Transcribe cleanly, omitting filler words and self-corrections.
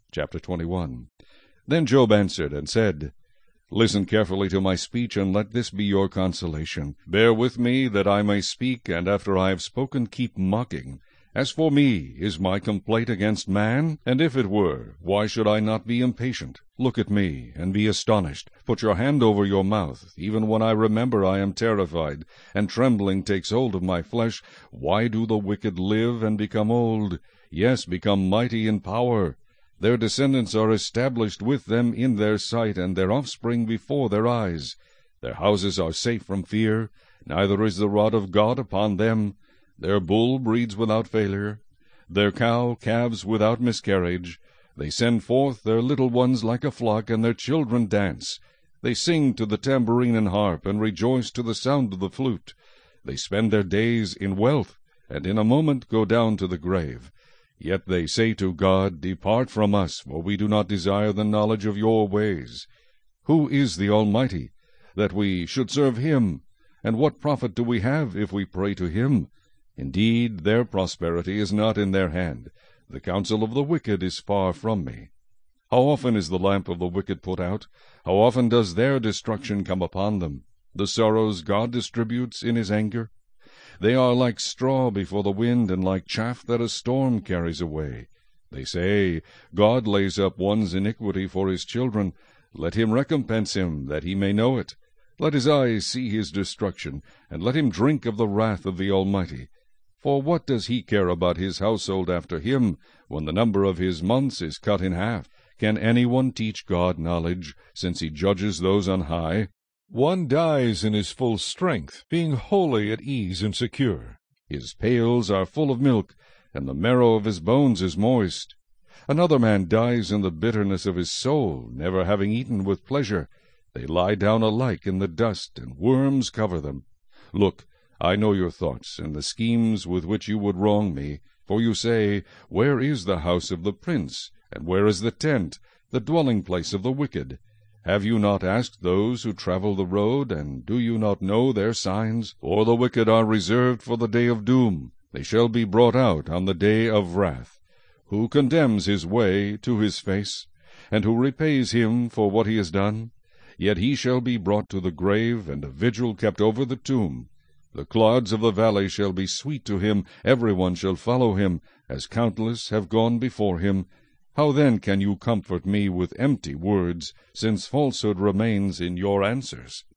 Chapter 21. Then Job answered and said, Listen carefully to my speech, and let this be your consolation. Bear with me, that I may speak, and after I have spoken keep mocking. As for me, is my complaint against man? And if it were, why should I not be impatient? Look at me, and be astonished. Put your hand over your mouth. Even when I remember I am terrified, and trembling takes hold of my flesh. Why do the wicked live and become old? Yes, become mighty in power. Their descendants are established with them in their sight, and their offspring before their eyes. Their houses are safe from fear, neither is the rod of God upon them. Their bull breeds without failure, their cow calves without miscarriage. They send forth their little ones like a flock, and their children dance. They sing to the tambourine and harp, and rejoice to the sound of the flute. They spend their days in wealth, and in a moment go down to the grave. Yet they say to God, Depart from us, for we do not desire the knowledge of your ways. Who is the Almighty, that we should serve him? And what profit do we have if we pray to him? Indeed, their prosperity is not in their hand. The counsel of the wicked is far from me. How often is the lamp of the wicked put out? How often does their destruction come upon them? The sorrows God distributes in his anger? They are like straw before the wind, and like chaff that a storm carries away. They say, God lays up one's iniquity for his children. Let him recompense him, that he may know it. Let his eyes see his destruction, and let him drink of the wrath of the Almighty. For what does he care about his household after him, when the number of his months is cut in half? Can anyone teach God knowledge, since he judges those on high? One dies in his full strength, being wholly at ease and secure. His pails are full of milk, and the marrow of his bones is moist. Another man dies in the bitterness of his soul, never having eaten with pleasure. They lie down alike in the dust, and worms cover them. Look, I know your thoughts, and the schemes with which you would wrong me. For you say, Where is the house of the prince? And where is the tent, the dwelling place of the wicked? Have you not asked those who travel the road, and do you not know their signs? For the wicked are reserved for the day of doom. They shall be brought out on the day of wrath. Who condemns his way to his face? And who repays him for what he has done? Yet he shall be brought to the grave, and a vigil kept over the tomb. The clods of the valley shall be sweet to him, every one shall follow him, as countless have gone before him. How then can you comfort me with empty words, since falsehood remains in your answers?